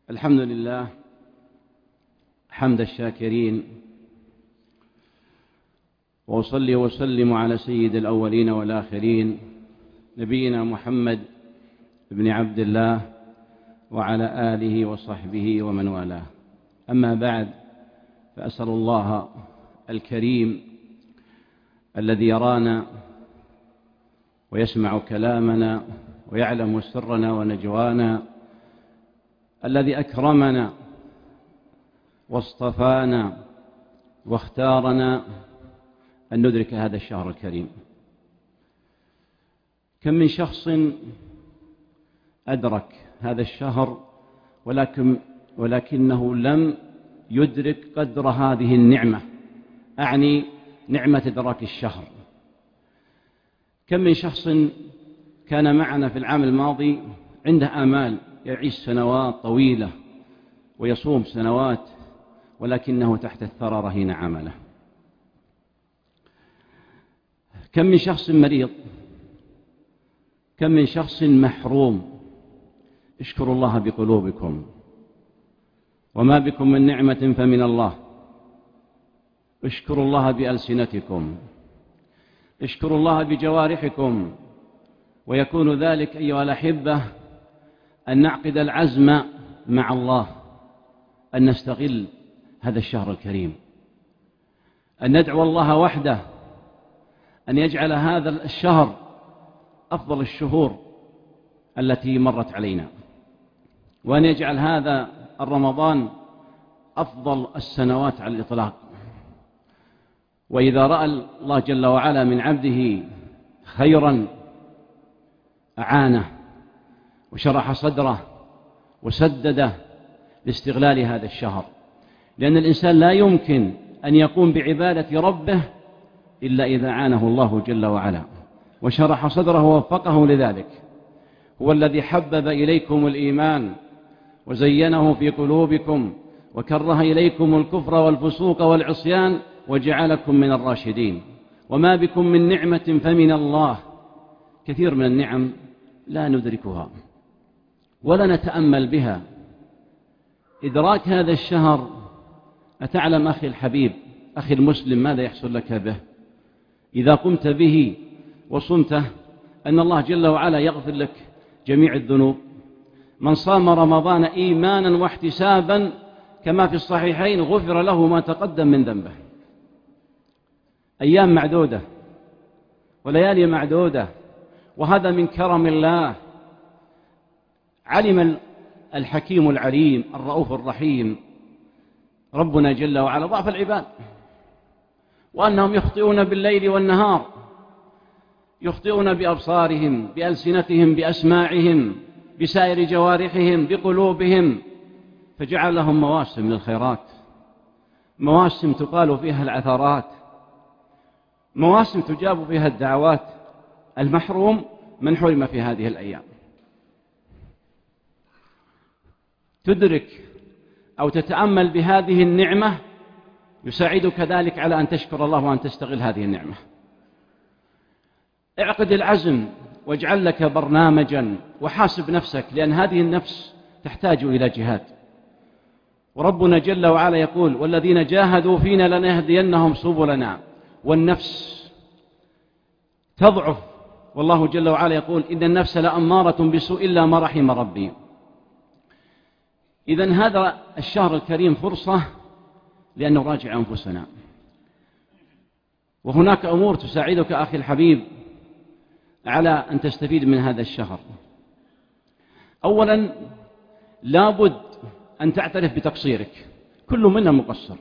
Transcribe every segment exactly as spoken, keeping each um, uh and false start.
الحمد لله حمد الشاكرين، وأصلي وأسلم على سيد الأولين والآخرين نبينا محمد بن عبد الله وعلى آله وصحبه ومن والاه. أما بعد، فأسأل الله الكريم الذي يرانا ويسمع كلامنا ويعلم سرنا ونجوانا، الذي أكرمنا واصطفانا واختارنا أن ندرك هذا الشهر الكريم. كم من شخص أدرك هذا الشهر ولكن ولكنه لم يدرك قدر هذه النعمة، أعني نعمة إدراك الشهر. كم من شخص كان معنا في العام الماضي عنده آمال يعيش سنوات طويلة ويصوم سنوات، ولكنه تحت الثرى رهين عمله. كم من شخص مريض، كم من شخص محروم. اشكروا الله بقلوبكم، وما بكم من نعمة فمن الله. اشكروا الله بألسنتكم، اشكروا الله بجوارحكم. ويكون ذلك أيها الأحبة أن نعقد العزم مع الله أن نستغل هذا الشهر الكريم، أن ندعو الله وحده أن يجعل هذا الشهر أفضل الشهور التي مرت علينا، وأن يجعل هذا الرمضان أفضل السنوات على الإطلاق. وإذا رأى الله جل وعلا من عبده خيرا أعانه وشرح صدره وسدده لاستغلال هذا الشهر، لأن الإنسان لا يمكن أن يقوم بعبادة ربه إلا إذا عانه الله جل وعلا وشرح صدره ووفقه لذلك. هو الذي حبب إليكم الإيمان وزينه في قلوبكم وكره إليكم الكفر والفسوق والعصيان وجعلكم من الراشدين. وما بكم من نعمة فمن الله. كثير من النعم لا ندركها ولا نتأمل بها. إدراك هذا الشهر، أتعلم أخي الحبيب أخي المسلم ماذا يحصل لك به إذا قمت به وصمته؟ أن الله جل وعلا يغفر لك جميع الذنوب. من صام رمضان إيمانا واحتسابا كما في الصحيحين غفر له ما تقدم من ذنبه. أيام معدودة وليالي معدودة، وهذا من كرم الله. علم الحكيم العليم الرؤوف الرحيم ربنا جل وعلا ضعف العباد، وأنهم يخطئون بالليل والنهار، يخطئون بأبصارهم، بألسنتهم، بأسماعهم، بسائر جوارحهم، بقلوبهم، فجعل لهم مواسم للخيرات، مواسم تقال فيها العثرات، مواسم تجاب فيها الدعوات. المحروم من حرم في هذه الأيام. تدرك أو تتأمل بهذه النعمة يساعدك ذلك على أن تشكر الله وأن تستغل هذه النعمة. اعقد العزم واجعل لك برنامجا وحاسب نفسك، لأن هذه النفس تحتاج إلى جهاد. وربنا جل وعلا يقول: والذين جاهدوا فينا لنهدينهم سبلنا. والنفس تضعف، والله جل وعلا يقول: إن النفس لأمارة بسوء إلا ما رحم ربي. إذن هذا الشهر الكريم فرصة لأن نراجع أنفسنا، وهناك أمور تساعدك أخي الحبيب على أن تستفيد من هذا الشهر. أولا، لابد أن تعترف بتقصيرك، كل منا مقصر.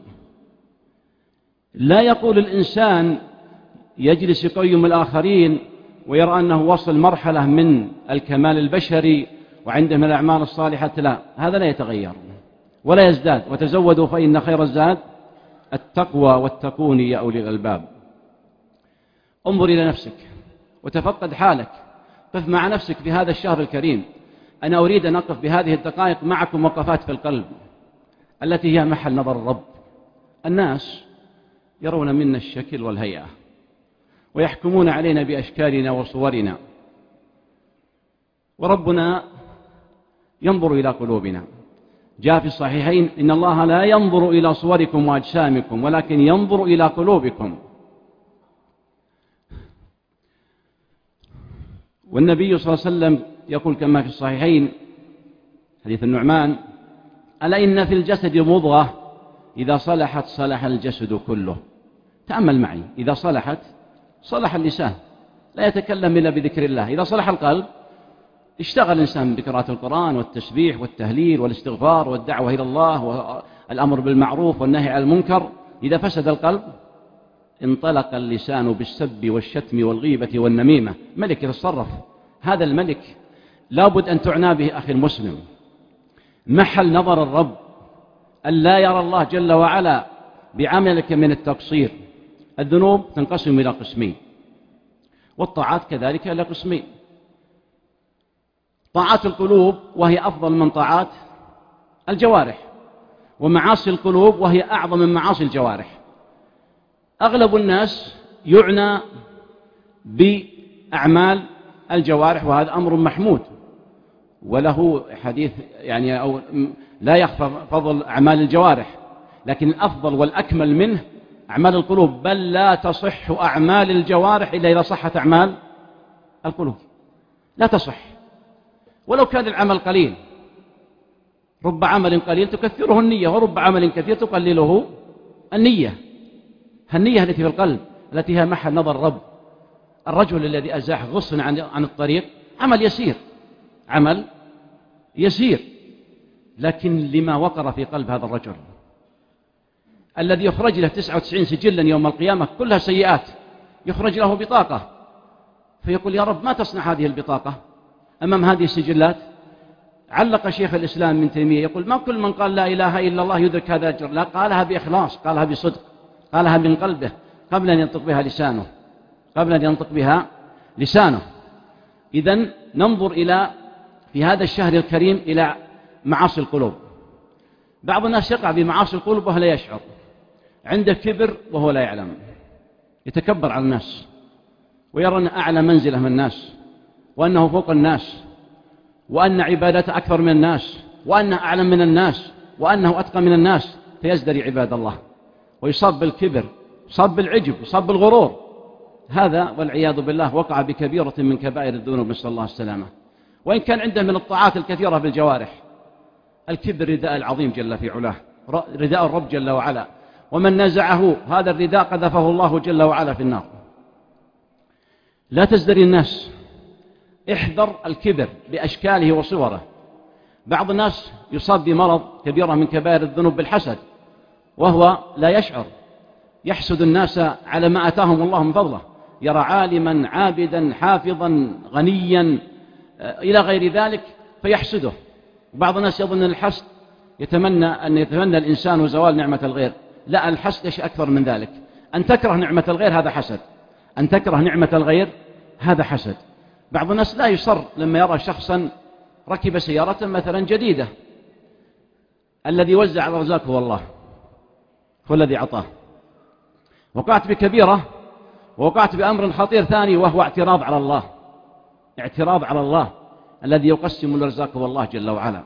لا يقول الإنسان يجلس يقيم الآخرين ويرى أنه وصل مرحلة من الكمال البشري وعنده من الأعمال الصالحة. لا، هذا لا يتغير ولا يزداد. وتزودوا فإن خير الزاد التقوى واتقون يا أولي الألباب. انظر إلى نفسك وتفقد حالك، قف مع نفسك في هذا الشهر الكريم. أنا أريد أن أقف بهذه الدقائق معكم وقفات في القلب التي هي محل نظر الرب. الناس يرون منا الشكل والهيئة ويحكمون علينا بأشكالنا وصورنا، وربنا ينظر إلى قلوبنا. جاء في الصحيحين: إن الله لا ينظر إلى صوركم وأجسامكم ولكن ينظر إلى قلوبكم. والنبي صلى الله عليه وسلم يقول كما في الصحيحين حديث النعمان: ألا إن في الجسد مضغة إذا صلحت صلح الجسد كله. تأمل معي: إذا صلحت صلح اللسان، لا يتكلم إلا بذكر الله. إذا صلح القلب اشتغل الإنسان بقراءة القرآن والتسبيح والتهليل والاستغفار والدعوة إلى الله والأمر بالمعروف والنهي عن المنكر. إذا فسد القلب انطلق اللسان بالسب والشتم والغيبة والنميمة. ملك يتصرف. هذا الملك لابد أن تعنى به أخي المسلم. محل نظر الرب أن لا يرى الله جل وعلا بعملك من التقصير. الذنوب تنقسم إلى قسمين، والطاعات كذلك إلى قسمين: طاعات القلوب وهي أفضل من طاعات الجوارح، ومعاصي القلوب وهي أعظم من معاصي الجوارح. أغلب الناس يعنى بأعمال الجوارح، وهذا أمر محمود وله حديث يعني أو لا يخفى فضل أعمال الجوارح، لكن الأفضل والأكمل منه أعمال القلوب. بل لا تصح أعمال الجوارح إلا إذا صحت أعمال القلوب، لا تصح ولو كان العمل قليل. رب عمل قليل تكثره النية، ورب عمل كثير تقلله النية. النية التي في القلب التي هي محل نظر الرب. الرجل الذي أزاح غصن عن الطريق عمل يسير، عمل يسير، لكن لما وقر في قلب هذا الرجل الذي يخرج له تسعة وتسعين سجلا يوم القيامة كلها سيئات، يخرج له بطاقة فيقول: يا رب ما تصنع هذه البطاقة أمام هذه السجلات؟ علق شيخ الإسلام ابن تيمية يقول: ما كل من قال لا إله إلا الله يدرك هذا الأجر، لا، قالها بإخلاص، قالها بصدق، قالها من قلبه قبل أن ينطق بها لسانه قبل أن ينطق بها لسانه. إذن ننظر إلى في هذا الشهر الكريم إلى معاصي القلوب. بعض الناس يقع بمعاصي القلوب وهو لا يشعر، عنده كبر وهو لا يعلم، يتكبر على الناس ويرى أنه أعلى منزلة من الناس، وأنه فوق الناس، وأن عبادته أكثر من الناس، وأنه أعلم من الناس، وأنه أتقى من الناس، فيزدري عباد الله ويصاب بالكبر، يصاب بالعجب، يصاب بالغرور. هذا والعياذ بالله وقع بكبيرة من كبائر الذنوب، نسأل الله السلامة. وإن كان عنده من الطاعات الكثيرة بالجوارح. الكبر رداء العظيم جل في علاه، رداء الرب جل وعلا، ومن نزعه هذا الرداء قذفه الله جل وعلا في النار. لا تزدري الناس، احذر الكبر بأشكاله وصوره. بعض الناس يصاب بمرض كبيرة من كبائر الذنوب بالحسد وهو لا يشعر، يحسد الناس على ما أتاهم الله من فضله، يرى عالما عابدا حافظا غنيا إلى غير ذلك فيحسده. وبعض الناس يظن الحسد يتمنى أن يتمنى الإنسان زوال نعمة الغير. لا، الحسد شيء أكثر من ذلك. أن تكره نعمة الغير هذا حسد، أن تكره نعمة الغير هذا حسد. بعض الناس لا يصر لما يرى شخصا ركب سيارة مثلا جديدة، الذي وزع الرزاق هو الله، هو الذي أعطاه. وقعت بكبيرة، ووقعت بأمر خطير ثاني وهو اعتراض على الله، اعتراض على الله الذي يقسم الرزاق هو الله جل وعلا.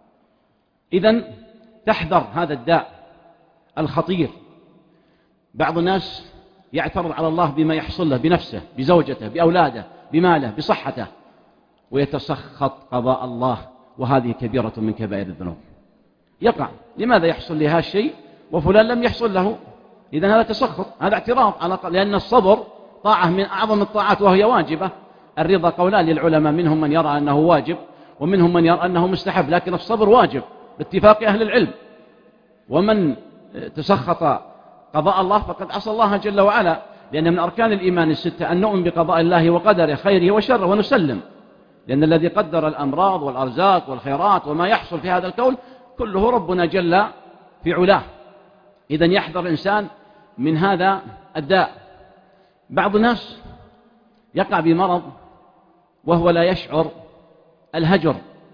إذن تحذر هذا الداء الخطير. بعض الناس يعترض على الله بما يحصل له بنفسه، بزوجته، بأولاده، بماله، بصحته، ويتسخط قضاء الله، وهذه كبيرة من كبائر الذنوب. يقع: لماذا يحصل لي هذا الشيء وفلان لم يحصل له؟ إذن هذا تسخط، هذا اعتراض على، لأن الصبر طاعة من أعظم الطاعات وهي واجبة. الرضا قولان للعلماء، منهم من يرى أنه واجب ومنهم من يرى أنه مستحب، لكن الصبر واجب باتفاق أهل العلم. ومن تسخط قضاء الله فقد عصى الله جل وعلا، لأن من أركان الإيمان الستة أن نؤمن بقضاء الله وقدره خيره وشره ونسلم، لأن الذي قدر الأمراض والأرزاق والخيرات وما يحصل في هذا الكون كله ربنا جل في علاه. إذن يحذر الإنسان من هذا الداء. بعض الناس يقع بمرض وهو لا يشعر، الهجر،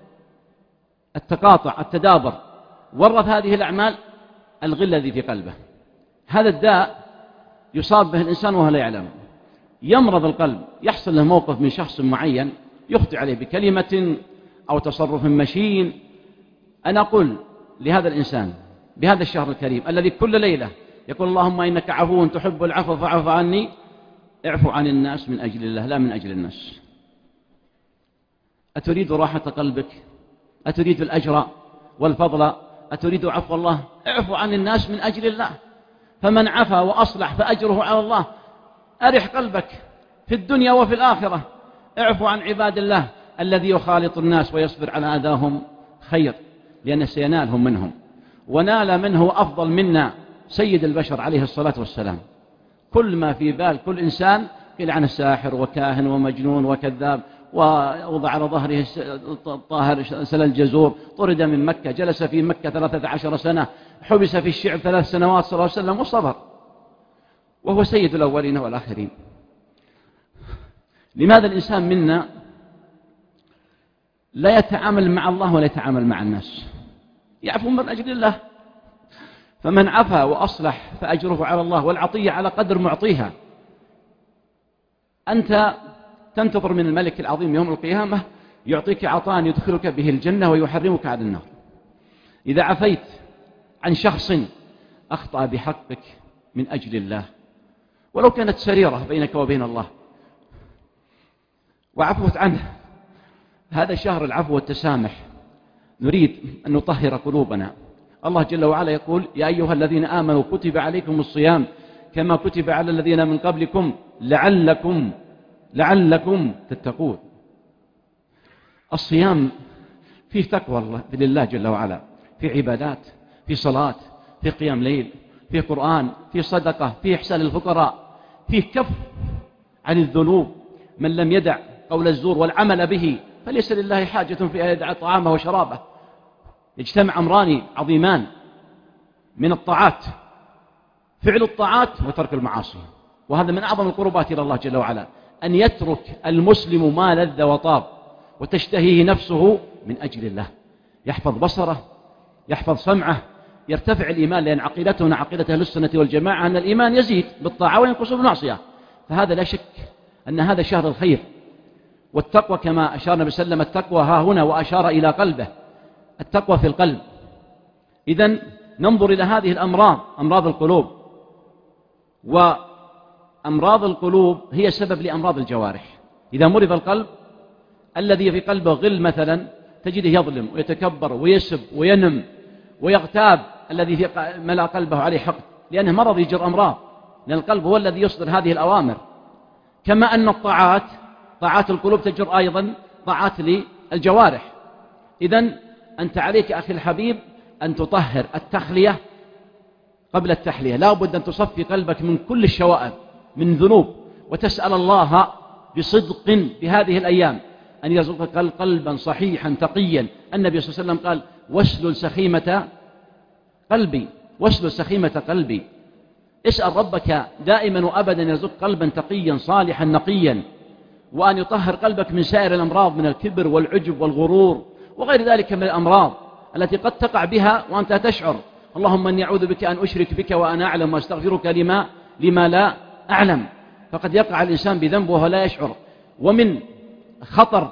التقاطع، التدابر، ورث هذه الأعمال الغل الذي في قلبه. هذا الداء يصاب به الإنسان وهو لا يعلم. يمرض القلب، يحصل له موقف من شخص معين يخطئ عليه بكلمة أو تصرف مشين. أنا أقول لهذا الإنسان بهذا الشهر الكريم الذي كل ليلة يقول اللهم إنك عفو تحب العفو فاعف عني، اعفو عن الناس من أجل الله لا من أجل الناس. أتريد راحة قلبك؟ أتريد الأجر والفضل؟ أتريد عفو الله؟ اعفو عن الناس من أجل الله. فمن عفا وأصلح فأجره على الله. أرح قلبك في الدنيا وفي الآخرة. اعفو عن عباد الله. الذي يخالط الناس ويصبر على أذاهم خير، لأن سينالهم منهم، ونال منه أفضل منا سيد البشر عليه الصلاة والسلام. كل ما في بال كل إنسان قيل عنه ساحر وكاهن ومجنون وكذاب، ووضع على ظهره الطاهر سل الجزور، طرد من مكة، جلس في مكة ثلاثة عشر سنة، حبس في الشعب ثلاث سنوات صلى الله عليه وسلم وصبر، وهو سيد الأولين والآخرين. لماذا الإنسان منا لا يتعامل مع الله ولا يتعامل مع الناس؟ يعفو من أجل الله. فمن عفا وأصلح فأجره على الله، والعطية على قدر معطيها. أنت تنتظر من الملك العظيم يوم القيامة يعطيك عطاء يدخلك به الجنة ويحرمك عن النار. إذا عفيت عن شخص أخطأ بحقك من أجل الله، ولو كانت سريرة بينك وبين الله، وعفوت عنه، هذا شهر العفو والتسامح. نريد أن نطهر قلوبنا. الله جل وعلا يقول يا أيها الذين آمنوا كتب عليكم الصيام كما كتب على الذين من قبلكم لعلكم لعلكم تتقون. الصيام فيه تقوى لله جل وعلا، في عبادات، في صلاة، في قيام ليل، في قرآن، في صدقة، في إحسان الفقراء، في كف عن الذنوب. من لم يدع قول الزور والعمل به فليس لله حاجة في أن يدع طعامه وشرابه. يجتمع أمران عظيمان من الطاعات، فعل الطاعات وترك المعاصي، وهذا من أعظم القربات إلى الله جل وعلا، أن يترك المسلم ما لذ وطاب وتشتهيه نفسه من أجل الله. يحفظ بصره، يحفظ سمعه، يرتفع الإيمان، لأن عقيدتنا عقيدة أهل السنة والجماعة أن الإيمان يزيد بالطاعة وينقص بالمعصية. فهذا لا شك أن هذا شهر الخير. والتقوى كما أشار النبي صلى الله عليه وسلم التقوى ها هنا، وأشار إلى قلبه، التقوى في القلب. إذن ننظر إلى هذه الأمراض، أمراض القلوب. وأمراض القلوب هي سبب لأمراض الجوارح. إذا مرض القلب، الذي في قلبه غل مثلا تجده يظلم ويتكبر ويسب وينم ويغتاب الذي في ملأ قلبه عليه حقد، لأنه مرض يجر أمراض، لأن القلب هو الذي يصدر هذه الأوامر. كما أن الطاعات، طاعات القلوب تجر أيضا طاعات للجوارح. إذن أنت عليك أخي الحبيب أن تطهر التخلية قبل التحلية. لا بد أن تصفي قلبك من كل الشوائب من ذنوب، وتسأل الله بصدق بهذه الأيام أن يرزقك قلبا صحيحا تقيا. النبي صلى الله عليه وسلم قال واسلل سخيمة قلبي، واسلل سخيمة قلبي. اسأل ربك دائما وأبدا يرزق قلبا تقيا صالحا نقيا، وأن يطهر قلبك من سائر الأمراض، من الكبر والعجب والغرور وغير ذلك من الأمراض التي قد تقع بها وأنت تشعر. اللهم أني أعوذ بك أن أشرك بك وأنا أعلم، وأستغفرك لما, لما لا أعلم. فقد يقع الإنسان بذنبه وهو لا يشعر. ومن خطر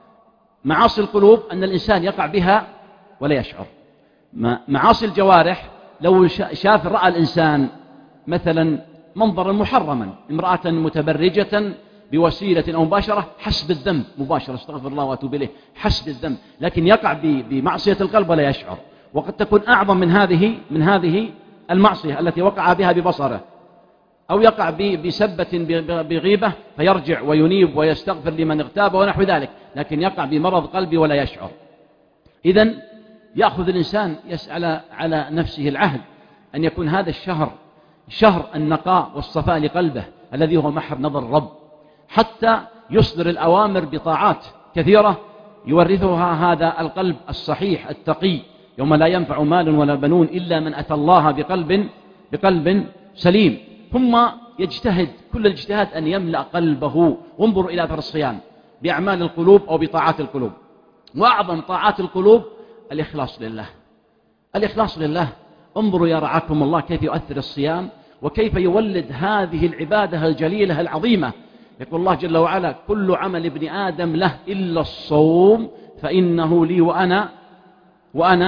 معاصي القلوب أن الإنسان يقع بها ولا يشعر. معاصي الجوارح، لو شاف رأى الإنسان مثلا منظرا محرما، امرأة متبرجة بوسيلة أو مباشرة، حسب الذنب مباشرة، استغفر الله وأتوب إليه، حسب الذنب، لكن يقع بمعصية القلب ولا يشعر. وقد تكون أعظم من هذه من هذه المعصية التي وقع بها ببصره، أو يقع بسبة بغيبة فيرجع وينيب ويستغفر لمن اغتاب ونحو ذلك، لكن يقع بمرض قلبي ولا يشعر. إذن يأخذ الإنسان يسأل على نفسه العهد أن يكون هذا الشهر شهر النقاء والصفاء لقلبه الذي هو محر نظر الرب، حتى يصدر الأوامر بطاعات كثيرة يورثها هذا القلب الصحيح التقي، يوم لا ينفع مال ولا بنون إلا من أتى الله بقلب بقلب سليم. ثم يجتهد كل الاجتهاد أن يملأ قلبه. وانظروا إلى أثر الصيام بأعمال القلوب أو بطاعات القلوب. وأعظم طاعات القلوب الإخلاص لله، الإخلاص لله. انظروا يا رعاكم الله كيف يؤثر الصيام، وكيف يولد هذه العبادة الجليلة العظيمة. يقول الله جل وعلا كل عمل ابن آدم له إلا الصوم فإنه لي وأنا وأنا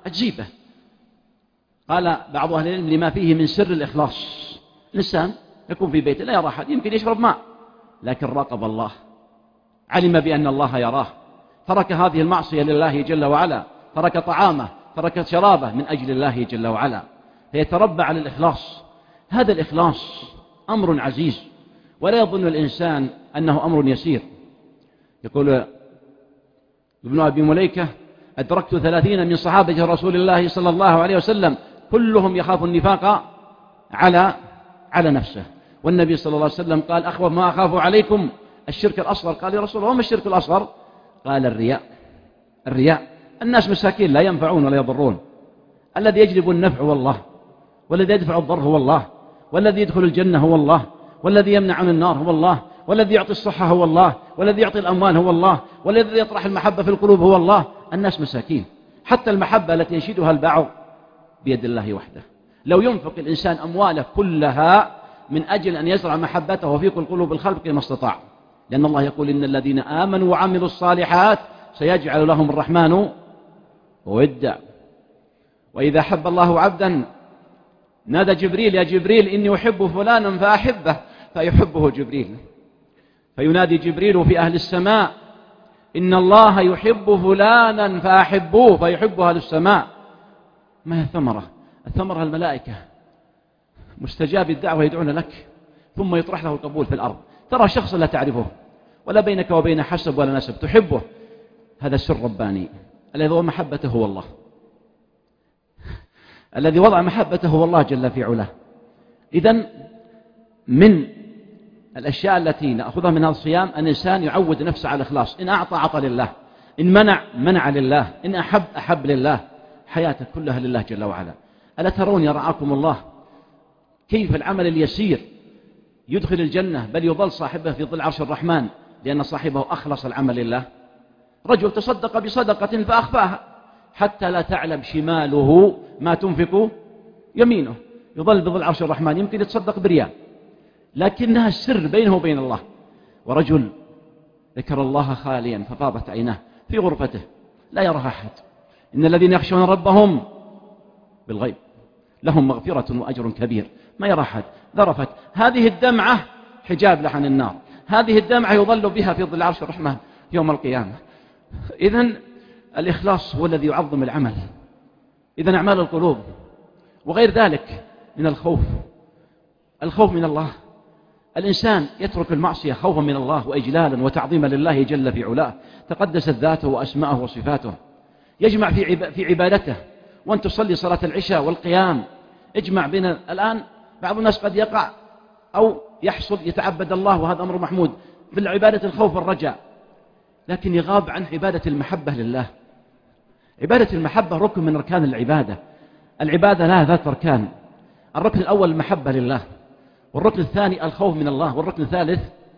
أجيبه. قال بعض أهل العلم لما فيه من سر الإخلاص. الإنسان يكون في بيته لا يرى أحد، يمكن يشرب ماء، لكن راقب الله، علم بأن الله يراه، ترك هذه المعصية لله جل وعلا، ترك طعامه، ترك شرابه من أجل الله جل وعلا، فيتربى على الإخلاص. هذا الإخلاص أمر عزيز، ولا يظن الإنسان أنه أمر يسير. يقول ابن أبي مليكة: أدركت ثلاثين من صحابة رسول الله صلى الله عليه وسلم كلهم يخاف النفاق على على نفسه، والنبي صلى الله عليه وسلم قال: أخوف ما أخاف عليكم الشرك الأصغر. قال: يا رسول الله وما الشرك الأصغر؟ قال: الرياء. الرياء. الناس مساكين لا ينفعون ولا يضرون، الذي يجلب النفع هو الله، والذي يدفع الضر هو الله، والذي يدخل الجنة هو الله، والذي يمنع عن النار هو الله، والذي يعطي الصحة هو الله، والذي يعطي الأموال هو الله، والذي يطرح المحبة في القلوب هو الله. الناس مساكين، حتى المحبة التي ينشدها البعض بيد الله وحده. لو ينفق الإنسان أمواله كلها من أجل أن يزرع محبته في قلوب الخلق ما استطاع، لأن الله يقول: إن الذين آمنوا وعملوا الصالحات سيجعل لهم الرحمن ودا. وإذا حب الله عبدا نادى جبريل: يا جبريل إني أحب فلانا فأحبه، فيحبه جبريل، فينادي جبريل في أهل السماء: إن الله يحب فلانا فأحبوه، فيحب أهل السماء. ما هي الثمرة؟ الثمرة الملائكة، مستجاب الدعوة يدعون لك، ثم يطرح له القبول في الأرض. ترى شخص لا تعرفه ولا بينك وبين حسب ولا نسب، تحبه، هذا سر رباني. الذي وضع محبته هو الله، الذي وضع محبته هو الله جل في علاه. إذن من الأشياء التي نأخذها من هذا الصيام أن الإنسان يعود نفسه على الإخلاص. إن أعطى عطى لله، إن منع منع لله، إن أحب أحب لله، حياته كلها لله جل وعلا. ألا ترون يرعاكم الله كيف العمل اليسير يدخل الجنة، بل يظل صاحبه في ظل عرش الرحمن لأن صاحبه أخلص العمل لله. رجل تصدق بصدقة فأخفاها حتى لا تعلم شماله ما تنفق يمينه، يظل بظل عرش الرحمن، يمكن يتصدق بريال لكنها السر بينه وبين الله. ورجل ذكر الله خاليا ففاضت عيناه في غرفته لا يراها أحد. إن الذين يخشون ربهم بالغيب لهم مغفرة وأجر كبير، ما يرى أحد. ذرفت هذه الدمعة حجاب له عن النار، هذه الدمعة يظل بها في ظل عرش الرحمن يوم القيامة. إذن الإخلاص هو الذي يعظم العمل. إذن أعمال القلوب وغير ذلك من الخوف، الخوف من الله. الإنسان يترك المعصية خوفا من الله وإجلالا وتعظيما لله جل في علاه، تقدست ذاته وأسماءه وصفاته. يجمع في في عبادته، وأن تصلي صلاة العشاء والقيام، اجمع بين. الآن بعض الناس قد يقع أو يحصل يتعبد الله، وهذا أمر محمود في العبادة الخوف والرجاء، لكن يغاب عن عبادة المحبة لله. عبادة المحبة ركن من أركان العبادة. العبادة لها ذات أركان، الركن الأول المحبة لله، والركن الثاني الخوف من الله، والركن الثالث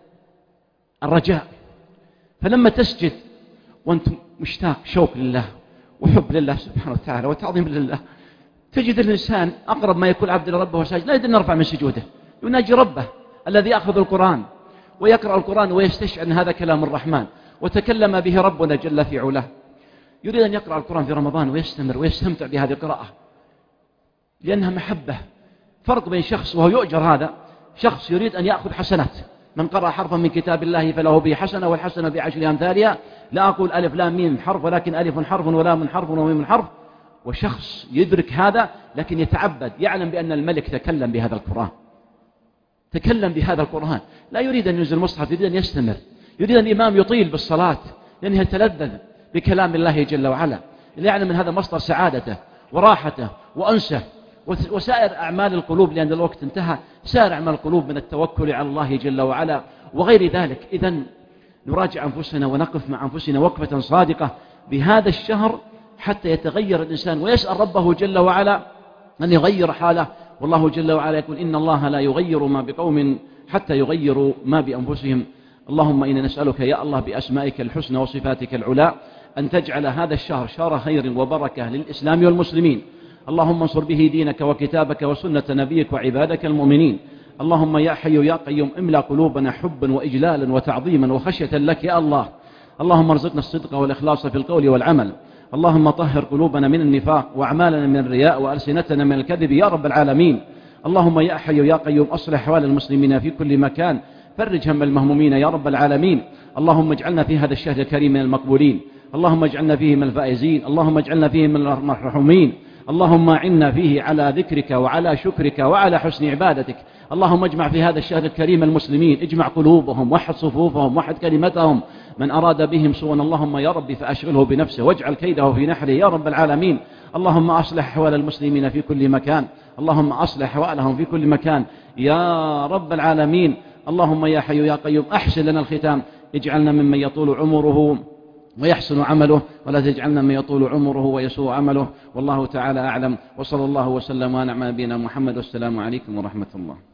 الرجاء. فلما تسجد وأنت مشتاق شوق لله وحب لله سبحانه وتعالى وتعظيم لله، تجد الإنسان أقرب ما يكون عبد لربه وساجد لا يدري أن يرفع من سجوده، يناجي ربه الذي أخذ القرآن ويقرأ القرآن ويستشعر أن هذا كلام الرحمن وتكلم به ربنا جل في علاه. يريد أن يقرأ القرآن في رمضان ويستمر ويستمتع بهذه القراءة لأنها محبة. فرق بين شخص وهو يؤجر، هذا شخص يريد أن يأخذ حسنات، من قرأ حرفا من كتاب الله فله به حسنة والحسنة بعشر أمثالها. لا أقول ألف لام ميم حرف، ولكن ألف حرف ولام حرف وميم حرف. وشخص يدرك هذا لكن يتعبد، يعلم بأن الملك تكلم بهذا القرآن، تكلم بهذا القرآن، لا يريد أن ينزل المصحف، يريد أن يستمر، يريد أن الإمام يطيل بالصلاة لأنه يتلذذ بكلام الله جل وعلا، يعلم من هذا مصدر سعادته وراحته وأنسه. وسائر أعمال القلوب، لأن الوقت انتهى، سائر أعمال القلوب من التوكل على الله جل وعلا وغير ذلك. إذن نراجع أنفسنا ونقف مع أنفسنا وقفة صادقة بهذا الشهر حتى يتغير الإنسان ويسأل ربه جل وعلا أن يغير حاله. والله جل وعلا يقول: إن الله لا يغير ما بقوم حتى يغيروا ما بأنفسهم. اللهم إنا نسألك يا الله بأسمائك الحسنى وصفاتك العلى أن تجعل هذا الشهر شهر خير وبركة للإسلام والمسلمين. اللهم انصر به دينك وكتابك وسنة نبيك وعبادك المؤمنين. اللهم يا حي يا قيوم املأ قلوبنا حبا وإجلالا وتعظيما وخشية لك يا الله. اللهم ارزقنا الصدق والإخلاص في القول والعمل. اللهم طهر قلوبنا من النفاق وأعمالنا من الرياء وألسنتنا من الكذب يا رب العالمين. اللهم يا حي يا قيوم أصلح أحوال المسلمين في كل مكان، فرج هم المهمومين يا رب العالمين. اللهم اجعلنا في هذا الشهر الكريم من المقبولين، اللهم اجعلنا فيه من الفائزين، اللهم اجعلنا فيه من المرحومين. اللهم أعنا فيه على ذكرك وعلى شكرك وعلى حسن عبادتك. اللهم اجمع في هذا الشهر الكريم المسلمين، اجمع قلوبهم، وحد صفوفهم، وحد كلمتهم. من أراد بهم سوءا اللهم يا رب فأشغله بنفسه واجعل كيده في نحره يا رب العالمين. اللهم أصلح أحوال المسلمين في كل مكان، اللهم أصلح أحوالهم في كل مكان يا رب العالمين. اللهم يا حي يا قيوم أحسن لنا الختام، اجعلنا ممن يطول عمره ويحسن عمله، ولا تجعلنا من يطول عمره ويسوء عمله. والله تعالى أعلم، وصلى الله وسلم ونعم نبينا محمد، والسلام عليكم ورحمة الله.